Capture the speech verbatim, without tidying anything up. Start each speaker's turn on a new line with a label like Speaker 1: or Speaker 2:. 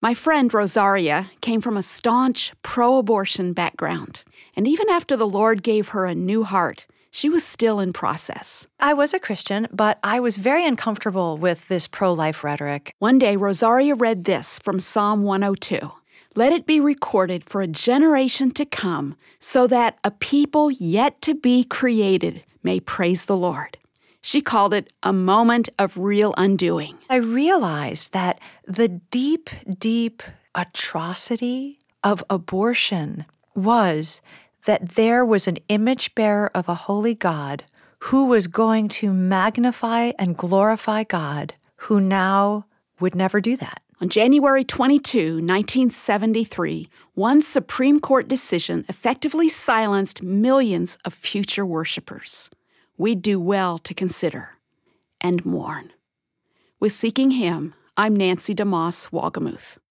Speaker 1: My friend Rosaria came from a staunch pro-abortion background, and even after the Lord gave her a new heart, she was still in process.
Speaker 2: I was a Christian, but I was very uncomfortable with this pro-life rhetoric.
Speaker 1: One day, Rosaria read this from Psalm one oh two. Let it be recorded for a generation to come, so that a people yet to be created may praise the Lord. She called it a moment of real undoing.
Speaker 2: I realized that the deep, deep atrocity of abortion was that there was an image bearer of a holy God who was going to magnify and glorify God, who now would never do that.
Speaker 1: On January twenty-second, nineteen seventy-three, one Supreme Court decision effectively silenced millions of future worshipers. We do well to consider and mourn. With Seeking Him, I'm Nancy DeMoss Wolgemuth.